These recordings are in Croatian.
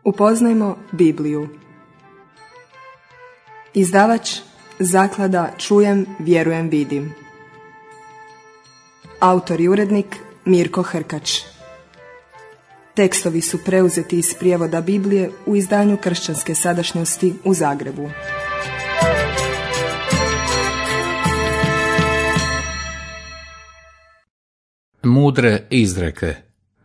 Upoznajmo Bibliju. Izdavač Zaklada Čujem, vjerujem, vidim. Autor i urednik Mirko Hrkač. Tekstovi su preuzeti iz prijevoda Biblije u izdanju Kršćanske sadašnjosti u Zagrebu. Mudre izreke,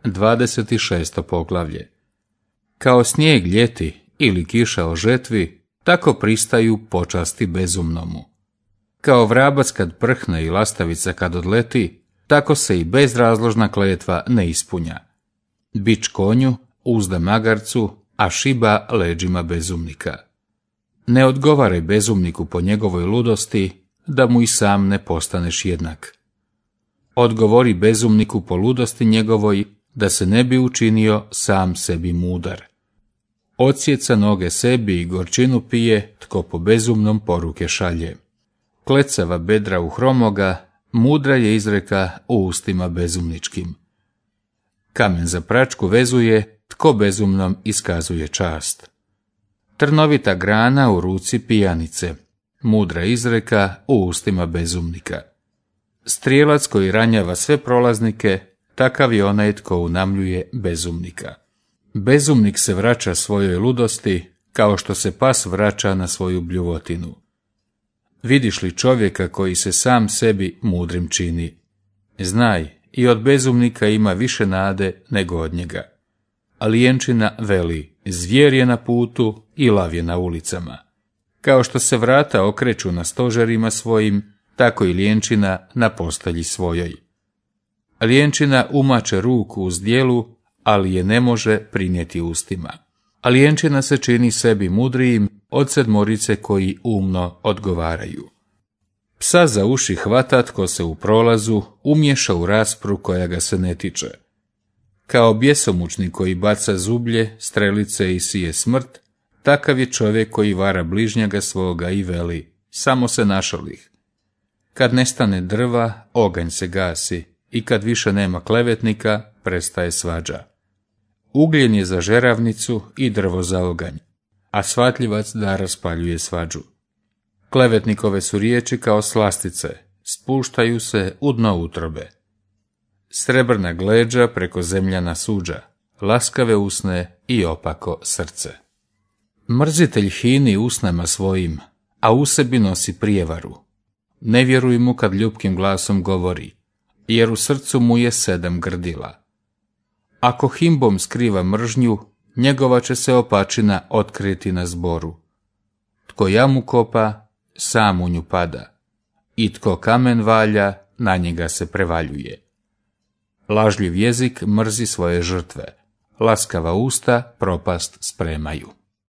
26. poglavlje. Kao snijeg ljeti ili kiša o žetvi, tako pristaju počasti bezumnomu. Kao vrabac kad prhne i lastavica kad odleti, tako se i bezrazložna kletva ne ispunja. Bič konju, uzda magarcu, a šiba leđima bezumnika. Ne odgovaraj bezumniku po njegovoj ludosti, da mu i sam ne postaneš jednak. Odgovori bezumniku po ludosti njegovoj, da se ne bi učinio sam sebi mudar. Odsjeca noge sebi i gorčinu pije, tko po bezumnom poruke šalje. Klecava bedra u hromoga, mudra je izreka u ustima bezumničkim. Kamen za pračku vezuje, tko bezumnom iskazuje čast. Trnovita grana u ruci pijanice, mudra izreka u ustima bezumnika. Strijelac koji ranjava sve prolaznike, takav je onaj tko unamljuje bezumnika. Bezumnik se vraća svojoj ludosti, kao što se pas vraća na svoju bljuvotinu. Vidiš li čovjeka koji se sam sebi mudrim čini? Znaj, i od bezumnika ima više nade nego od njega. A lijenčina veli, zvijer je na putu i lav je na ulicama. Kao što se vrata okreću na stožerima svojim, tako i lijenčina na postelji svojoj. Lijenčina umače ruku u zdjelu, ali je ne može prinijeti ustima. A lijenčina se čini sebi mudrijim od sedmorice koji umno odgovaraju. Psa za uši hvata tko se u prolazu umješa u raspravu koja ga se ne tiče. Kao bjesomučnik koji baca zublje, strelice i sije smrt, takav je čovjek koji vara bližnjega svoga i veli, samo se našalih. Kad nestane drva, oganj se gasi, i kad više nema klevetnika, prestaje svađa. Ugljen je za žeravnicu i drvo za oganj, a svatljivac da raspaljuje svađu. Klevetnikove su riječi kao slastice, spuštaju se u dno utrobe. Srebrna gleđa preko zemljana suđa, laskave usne i opako srce. Mrzitelj hini usnama svojim, a u sebi nosi prijevaru. Ne vjeruj mu kad ljubkim glasom govori, jer u srcu mu je 7 grdila. Ako himbom skriva mržnju, njegova će se opačina otkriti na zboru. Tko jamu kopa, sam u nju pada, i tko kamen valja, na njega se prevaljuje. Lažljiv jezik mrzi svoje žrtve, laskava usta propast spremaju.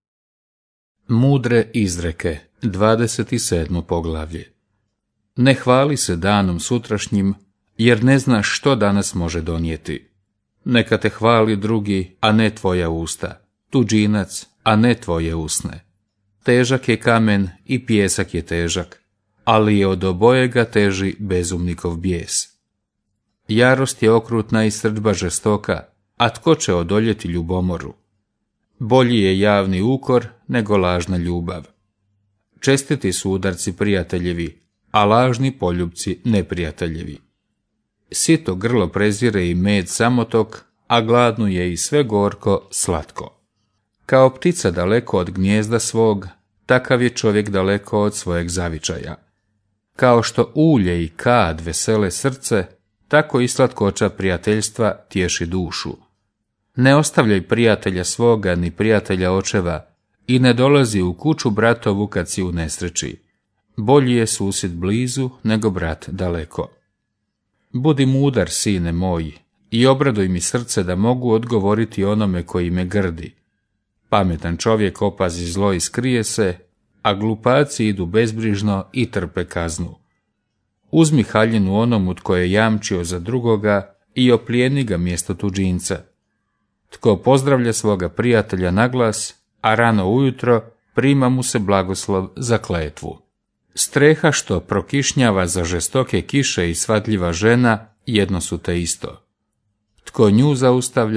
Mudre izreke, 27. poglavlje. Ne hvali se danom sutrašnjim, jer ne znaš što danas može donijeti. Neka te hvali drugi, a ne tvoja usta, tuđinac, a ne tvoje usne. Težak je kamen i pijesak je težak, ali je od obojega teži bezumnikov bijes. Jarost je okrutna i srdba žestoka, a tko će odoljeti ljubomoru? Bolji je javni ukor nego lažna ljubav. Čestiti su udarci prijateljevi, a lažni poljubci neprijateljevi. Sito grlo prezire i med samotok, a gladnu je i sve gorko slatko. Kao ptica daleko od gnijezda svog, takav je čovjek daleko od svojeg zavičaja. Kao što ulje i kad vesele srce, tako i slatkoća prijateljstva tješi dušu. Ne ostavljaj prijatelja svoga ni prijatelja očeva i ne dolazi u kuću bratovu kad si u nesreći. Bolji je susjed blizu nego brat daleko. Budi mudar, sine moj, i obraduj mi srce da mogu odgovoriti onome koji me grdi. Pametan čovjek opazi zlo i skrije se, a glupaci idu bezbrižno i trpe kaznu. Uzmi haljinu onomu tko je jamčio za drugoga i oplijeni ga mjesto tuđinca. Tko pozdravlja svoga prijatelja na glas, a rano ujutro prima mu se blagoslov za kletvu. Streha što prokišnjava za žestoke kiše i svatljiva žena jedno su te isto. Tko nju zaustavlja,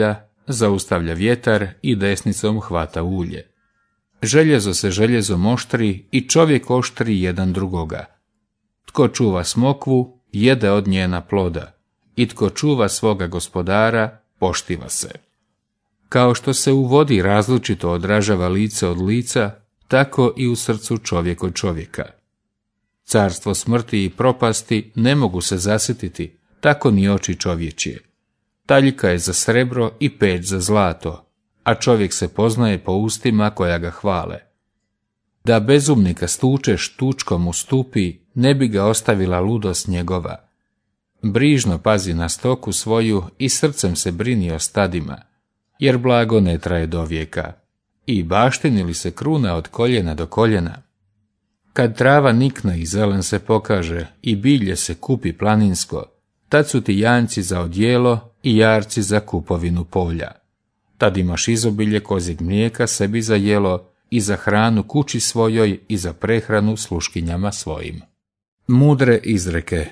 zaustavlja vjetar i desnicom hvata ulje. Željezo se željezom oštri i čovjek oštri jedan drugoga. Tko čuva smokvu, jede od njena ploda, i tko čuva svoga gospodara, poštiva se. Kao što se u vodi različito odražava lice od lica, tako i u srcu čovjek od čovjeka. Carstvo smrti i propasti ne mogu se zasititi, tako ni oči čovječje. Taljka je za srebro i peć za zlato, a čovjek se poznaje po ustima koja ga hvale. Da bezumnika stučeš tučkom u stupi, ne bi ga ostavila ludost njegova. Brižno pazi na stoku svoju i srcem se brini o stadima, jer blago ne traje do vijeka, i baštini li se kruna od koljena do koljena. Kad trava nikne i zelen se pokaže i bilje se kupi planinsko, tad su ti janjci za odjelo i jarci za kupovinu polja. Tad imaš izobilje kozjeg mlijeka sebi za jelo i za hranu kući svojoj i za prehranu sluškinjama svojim. Mudre izreke,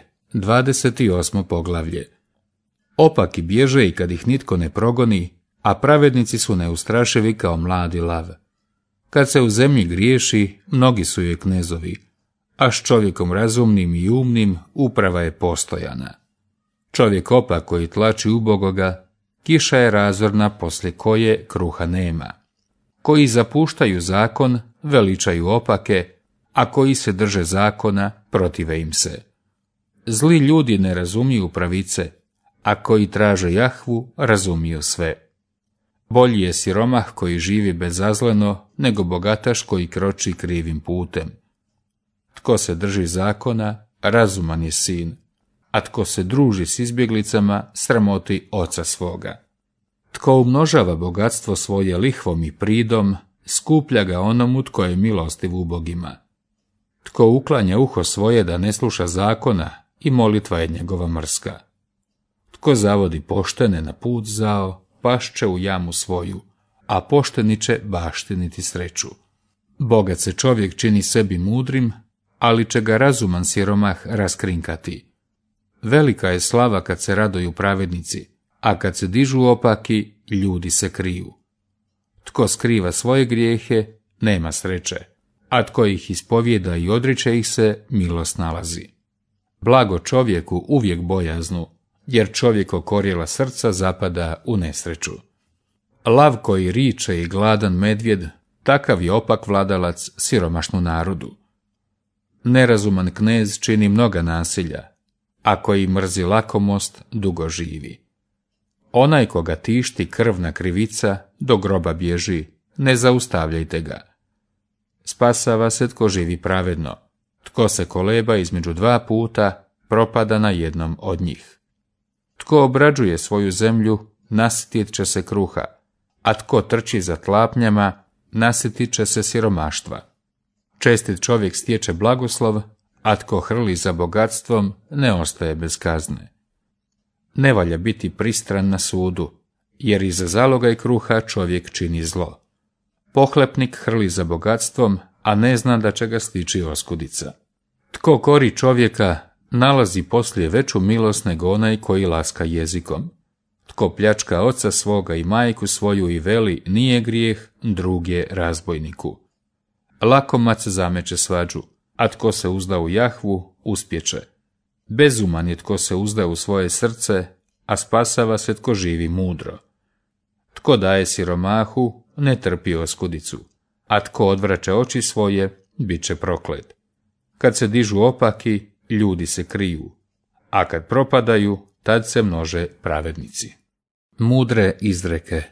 28. poglavlje. Opaki bježe i kad ih nitko ne progoni, a pravednici su neustrašivi kao mladi lav. Kad se u zemlji griješi, mnogi su joj knezovi, a s čovjekom razumnim i umnim uprava je postojana. Čovjek opak koji tlači ubogoga, kiša je razorna poslije koje kruha nema. Koji zapuštaju zakon, veličaju opake, a koji se drže zakona, protive im se. Zli ljudi ne razumiju pravice, a koji traže Jahvu, razumiju sve. Bolji je siromah koji živi bezazleno, nego bogataš koji kroči krivim putem. Tko se drži zakona, razuman je sin, a tko se druži s izbjeglicama, sramoti oca svoga. Tko umnožava bogatstvo svoje lihvom i pridom, skuplja ga onomu tko je milostiv ubogima. Tko uklanja uho svoje da ne sluša zakona, i molitva je njegova mrska. Tko zavodi poštene na put zao, pašće u jamu svoju, a pošteni će baštiniti sreću. Bogat se čovjek čini sebi mudrim, ali će ga razuman siromah raskrinkati. Velika je slava kad se raduju pravednici, a kad se dižu opaki, ljudi se kriju. Tko skriva svoje grijehe, nema sreće, a tko ih ispovijeda i odriče ih se, milost nalazi. Blago čovjeku uvijek bojaznu, jer čovjek okorjela srca zapada u nesreću. Lav koji riče i gladan medvjed, takav je opak vladalac siromašnu narodu. Nerazuman knez čini mnoga nasilja, a koji mrzi lakomost dugo živi. Onaj koga tišti krvna krivica, do groba bježi, ne zaustavljajte ga. Spasava se tko živi pravedno, tko se koleba između dva puta, propada na jednom od njih. Tko obrađuje svoju zemlju, nasitit će se kruha, a tko trči za tlapnjama, nasitit će se siromaštva. Čestit čovjek stječe blagoslov, a tko hrli za bogatstvom, ne ostaje bez kazne. Ne valja biti pristran na sudu, jer iza zalogaj kruha čovjek čini zlo. Pohlepnik hrli za bogatstvom, a ne zna da će ga stići oskudica. Tko kori čovjeka, nalazi poslije veću milost nego onaj koji laska jezikom. Tko pljačka oca svoga i majku svoju i veli nije grijeh, drug je razbojniku. Lakomac zameće svađu, a tko se uzda u Jahvu, uspjeće. Bezuman je tko se uzda u svoje srce, a spasava se tko živi mudro. Tko daje siromahu, ne trpi oskudicu, a tko odvraća oči svoje, bit će proklet. Kad se dižu opaki, ljudi se kriju, a kad propadaju, tad se množe pravednici. Mudre izreke,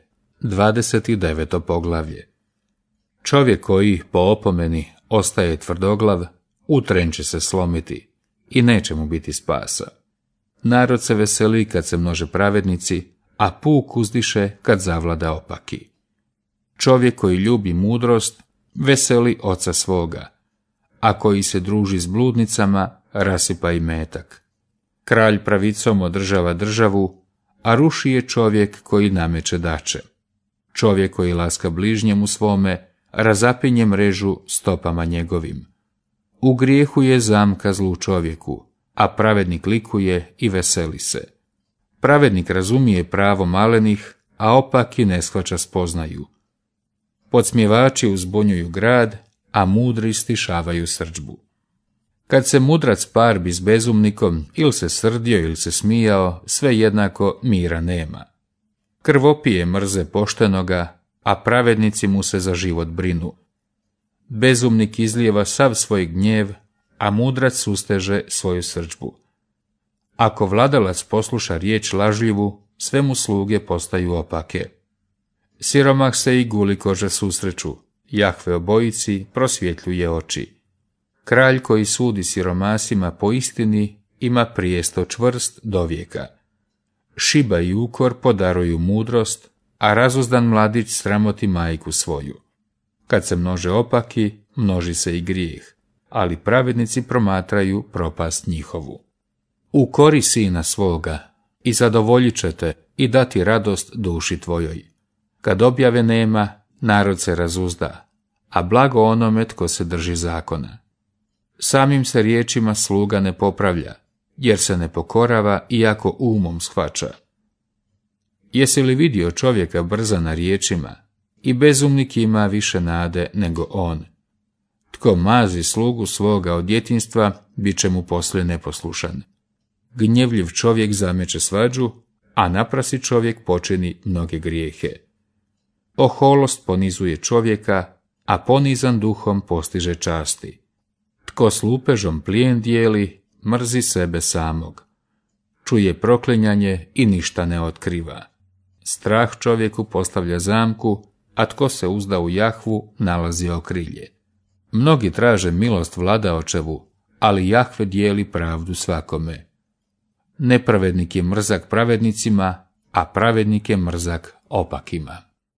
29. poglavlje. Čovjek koji, po opomeni, ostaje tvrdoglav, u tren će se slomiti i neće mu biti spasa. Narod se veseli kad se množe pravednici, a puk uzdiše kad zavlada opaki. Čovjek koji ljubi mudrost, veseli oca svoga, a koji se druži s bludnicama, rasipa imetak. Kralj pravicom održava državu, a ruši je čovjek koji nameće dače. Čovjek koji laska bližnjemu svome, razapinje mrežu stopama njegovim. U grijehu je zamka zlu čovjeku, a pravednik likuje i veseli se. Pravednik razumije pravo malenih, a opaki ne shvaća spoznaju. Podsmjevači uzbunjuju grad, a mudri stišavaju srdžbu. Kad se mudrac parbi s bezumnikom, ili se srdio ili se smijao, sve jednako mira nema. Krvopije mrze poštenoga, a pravednici mu se za život brinu. Bezumnik izlijeva sav svoj gnjev, a mudrac susteže svoju srdžbu. Ako vladalac posluša riječ lažljivu, sve mu sluge postaju opake. Siromah se i gulikože susreću, Jahve obojici prosvjetljuje oči. Kralj koji sudi siromasima po istini ima prijesto čvrst do vijeka. Šiba i ukor podaruju mudrost, a razuzdan mladić sramoti majku svoju. Kad se množe opaki, množi se i grijeh, ali pravednici promatraju propast njihovu. Ukori sina svoga i zadovoljit će te i dati radost duši tvojoj. Kad objave nema, narod se razuzda, a blago onome tko se drži zakona. Samim se riječima sluga ne popravlja, jer se ne pokorava iako umom shvaća. Jesi li vidio čovjeka brza na riječima? I bezumnik ima više nade nego on. Tko mazi slugu svoga od djetinjstva, bit će mu poslije neposlušan. Gnjevljiv čovjek zameće svađu, a naprasi čovjek počini mnoge grijehe. Oholost ponizuje čovjeka, a ponizan duhom postiže časti. Tko s lupežom plijen dijeli, mrzi sebe samog. Čuje proklinjanje i ništa ne otkriva. Strah čovjeku postavlja zamku, a tko se uzda u Jahvu, nalazi okrilje. Mnogi traže milost vladaočevu, ali Jahve dijeli pravdu svakome. Nepravednik je mrzak pravednicima, a pravednik je mrzak opakima.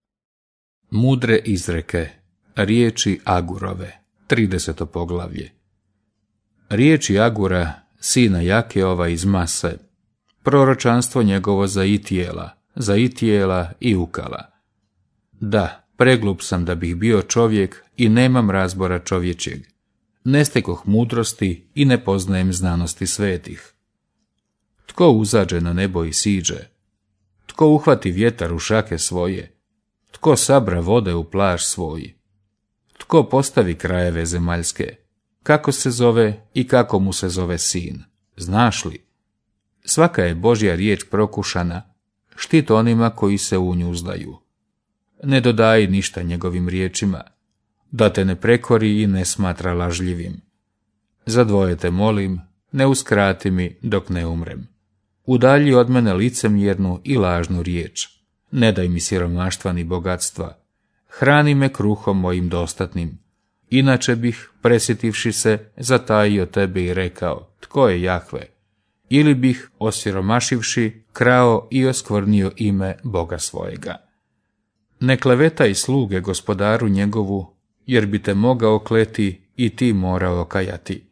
Mudre izreke, riječi Agurove, 30. poglavlje. Riječi Agura, sina Jakeova iz Mase, proročanstvo njegovo za Itijela i Ukala. Da, preglup sam da bih bio čovjek i nemam razbora čovječeg. Ne stekoh mudrosti i ne poznajem znanosti svetih. Tko uzađe na nebo i siđe? Tko uhvati vjetar u šake svoje? Tko sabra vode u plaž svoj? Tko postavi krajeve zemaljske? Kako se zove i kako mu se zove sin? Znaš li? Svaka je Božja riječ prokušana, štit onima koji se u nju uzdaju. Ne dodaj ništa njegovim riječima, da te ne prekori i ne smatra lažljivim. Za dvoje te molim, ne uskrati mi dok ne umrem. Udalji od mene licemjernu i lažnu riječ. Ne daj mi siromaštva ni bogatstva. Hrani me kruhom mojim dostatnim. Inače bih, presjetivši se, zatajio tebe i rekao, tko je Jahve? Ili bih, osiromašivši, krao i oskvrnio ime Boga svojega. Ne klevetaj sluge gospodaru njegovu, jer bi te mogao kleti i ti morao kajati.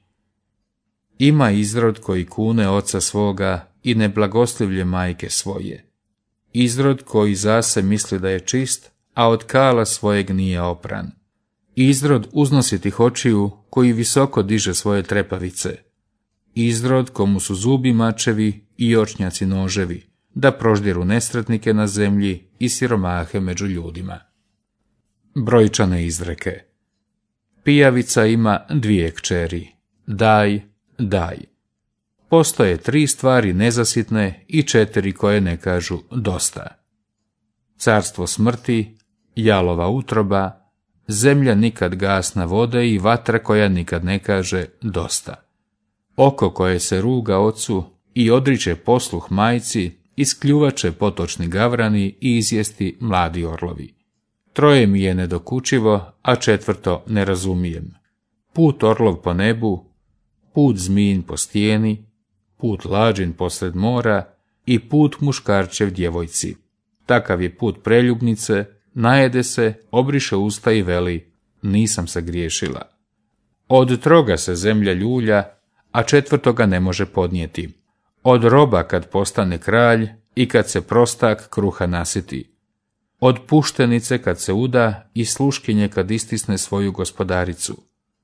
Ima izrod koji kune oca svoga i neblagoslivlje majke svoje. Izrod koji zase misli da je čist, a od kala svojeg nije opran. Izrod uznositih očiju koji visoko diže svoje trepavice. Izrod komu su zubi mačevi i očnjaci noževi, da proždiru nesretnike na zemlji i siromahe među ljudima. Brojčane izreke. Pijavica ima 2 kćeri. Daj, daj. Postoje 3 stvari nezasitne i 4 koje ne kažu dosta. Carstvo smrti, jalova utroba, zemlja nikad gasna vode i vatra koja nikad ne kaže dosta. Oko koje se ruga ocu i odriče posluh majci, iskljuvaće potočni gavrani i izjesti mladi orlovi. 3 mi je nedokučivo, a 4 ne razumijem. Put orlov po nebu, put zmijin po stijeni, put lađin posred mora i put muškarčev djevojci. Takav je put preljubnice, najede se, obriše usta i veli, nisam se griješila. Od 3 se zemlja ljulja, a 4 ne može podnijeti. Od roba kad postane kralj i kad se prostak kruha nasiti. Od puštenice kad se uda i sluškinje kad istisne svoju gospodaricu.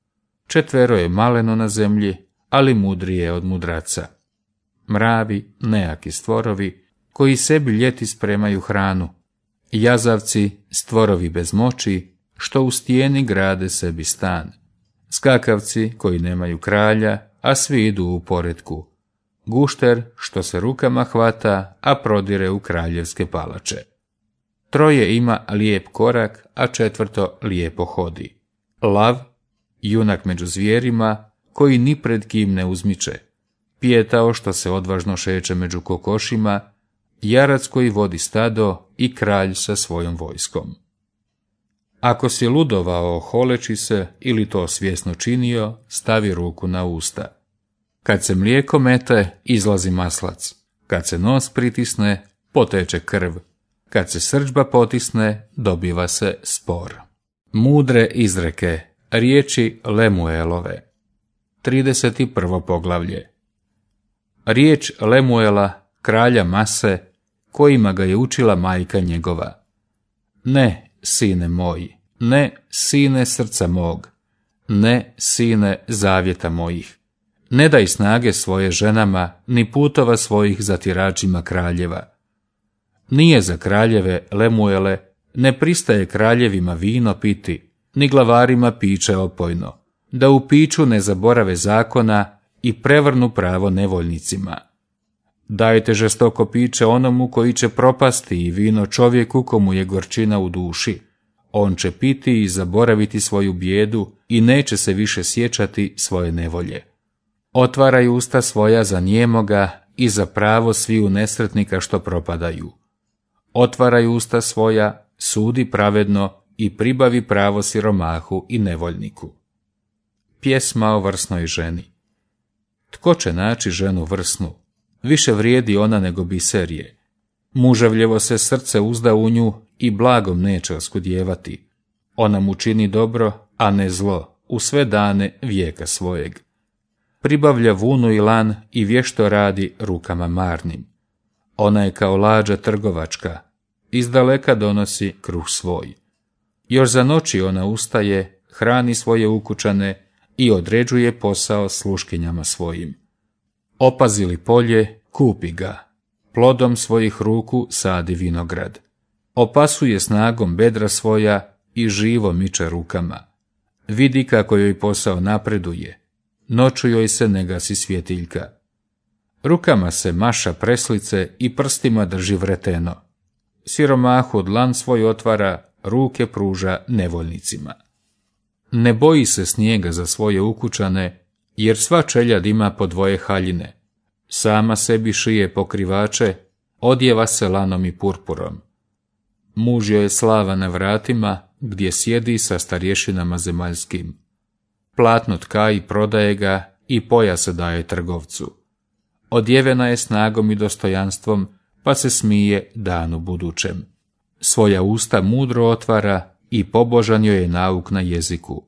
4 je maleno na zemlji, ali mudrije od mudraca. Mravi, nejaki stvorovi, koji sebi ljeti spremaju hranu, jazavci, stvorovi bez moći, što u stijeni grade sebi stan, skakavci koji nemaju kralja, a svi idu u poretku, gušter što se rukama hvata, a prodire u kraljevske palače. Troje ima lijep korak, a četvrto lijepo hodi. Lav, junak među zvijerima, koji ni pred kim ne uzmiče, pijetao što se odvažno šeće među kokošima, jarac koji vodi stado i kralj sa svojom vojskom. Ako si ludovao holeći se ili to svjesno činio, stavi ruku na usta. Kad se mlijeko mete, izlazi maslac. Kad se nos pritisne, poteče krv. Kad se srdžba potisne, dobiva se spor. Mudre izreke, riječi Lemuelove. 31. poglavlje. Riječ Lemuela, kralja Mase, kojima ga je učila majka njegova. Ne, sine moj, ne, sine srca mog, ne, sine zavjeta mojih. Ne daj snage svoje ženama, ni putova svojih zatiračima kraljeva. Nije za kraljeve, Lemuele, ne pristaje kraljevima vino piti, ni glavarima piće opojno, da u piću ne zaborave zakona i prevrnu pravo nevoljnicima. Dajte žestoko piće onomu koji će propasti i vino čovjeku komu je gorčina u duši. On će piti i zaboraviti svoju bijedu i neće se više sjećati svoje nevolje. Otvaraj usta svoja za nijemoga i za pravo sviju nesretnika što propadaju. Otvaraj usta svoja, sudi pravedno i pribavi pravo siromahu i nevoljniku. Pjesma o vrsnoj ženi. Tko će naći ženu vrsnu? Više vrijedi ona nego biserije. Muževljevo se srce uzda u nju i blagom neće oskudjevati. Ona mu čini dobro, a ne zlo, u sve dane vijeka svojeg. Pribavlja vunu i lan i vješto radi rukama marnim. Ona je kao lađa trgovačka, izdaleka donosi kruh svoj. Još za noći ona ustaje, hrani svoje ukućane i određuje posao sluškinjama svojim. Opazi li polje, kupi ga, plodom svojih ruku sadi vinograd. Opasuje snagom bedra svoja i živo miče rukama. Vidi kako joj posao napreduje, noću joj se ne gasi svjetiljka. Rukama se maša preslice i prstima drži vreteno. Siromahu dlan svoj otvara, ruke pruža nevoljnicima. Ne boji se snijega za svoje ukućane, jer sva čeljad ima po dvoje haljine. Sama sebi šije pokrivače, odjeva se lanom i purpurom. Muž joj je slava na vratima, gdje sjedi sa starješinama zemaljskim. Platno tka i prodaje ga i pojas daje trgovcu. Odjevena je snagom i dostojanstvom, pa se smije danu budućem. Svoja usta mudro otvara i pobožan joj je nauk na jeziku.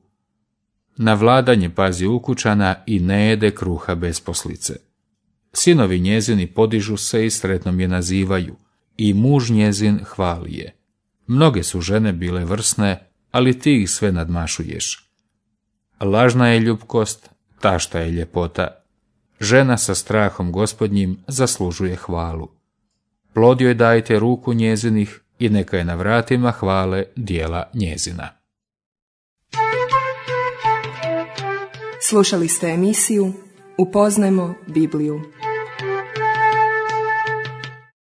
Na vladanje pazi ukućana i ne jede kruha bez poslice. Sinovi njezini podižu se i sretnom je nazivaju, i muž njezin hvali je. Mnoge su žene bile vrsne, ali ti ih sve nadmašuješ. Lažna je ljubkost, tašta je ljepota. Žena sa strahom gospodnjim zaslužuje hvalu. Plod joj dajte ruku njezinih i neka je na vratima hvale dijela njezina. Slušali ste emisiju Upoznajmo Bibliju.